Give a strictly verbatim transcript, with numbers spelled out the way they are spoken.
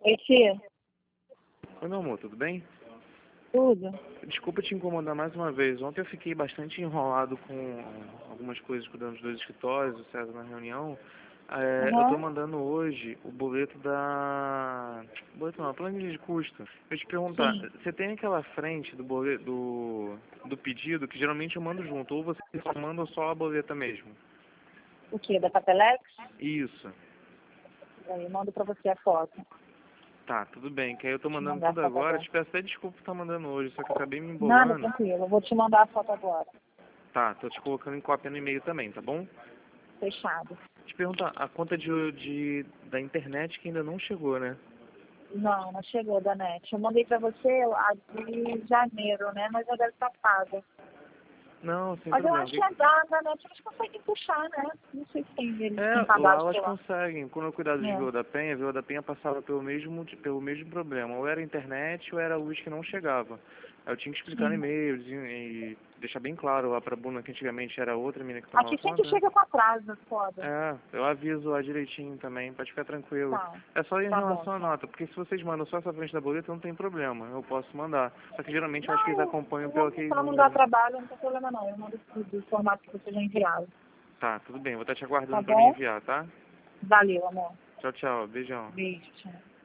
Oi, tia. Oi, meu amor, tudo bem? Tudo? Desculpa te incomodar mais uma vez. Ontem eu fiquei bastante enrolado com algumas coisas cuidando dos dois escritórios, o César na reunião. É, eu tô Uhum. mandando hoje o boleto da... Boleto não, a planilha de custo. Eu ia te perguntar, Sim. você tem aquela frente do, boleto, do, do pedido que geralmente eu mando junto, ou você só manda ou só a boleta mesmo? O quê? Da Papelex? Isso. Aí eu mando pra você a foto. Tá, tudo bem, que aí eu tô Vou te mandando mandar a tudo foto agora. agora. Te peço até desculpa por estar mandando hoje, só que eu acabei me Nada, embolando. tranquilo. Eu vou te mandar a foto agora. Tá, tô te colocando em cópia no e-mail também, tá bom? Fechado. Te perguntar, a conta de, de, da internet que ainda não chegou, né? Não, não chegou da net. Eu mandei pra você a de janeiro, né? Mas já deve estar paga. Não, sem Mas eu problema. acho que Que- a da, da net eles conseguem puxar, né? Não sei se tem eles têm É, lá elas cadastro lá. conseguem. Quando eu cuidava de É. Vila da Penha, Vila da Penha passava pelo mesmo, pelo mesmo problema. Ou era a internet ou era a luz que não chegava. Aí eu tinha que explicar no Sim. e-mail e, e deixar bem claro lá pra Bruna que antigamente era outra menina que tomava Aqui sempre conta, né? chega com atraso, foda. É, eu aviso lá direitinho também, pode ficar tranquilo. Tá. É só em Tá bom, relação à então. nota, porque se vocês mandam só essa frente da boleta, não tem problema, eu posso mandar. Só que geralmente eu acho que eles Não, acompanham eu pelo vou, aquele pra não dar número, né? trabalho, não tem problema não. Eu mando do, do formato que você já enviado. Tá, tudo bem, vou estar te Tá aguardando pra me bom? enviar, tá? Valeu, amor. Tchau, tchau, beijão. Beijo, tchau.